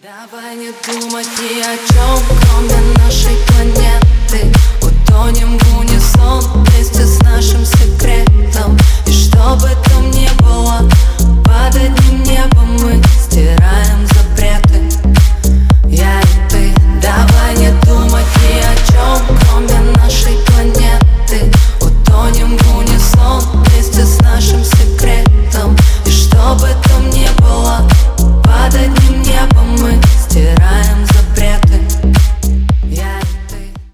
Давай не думать ни о чем, кроме нас.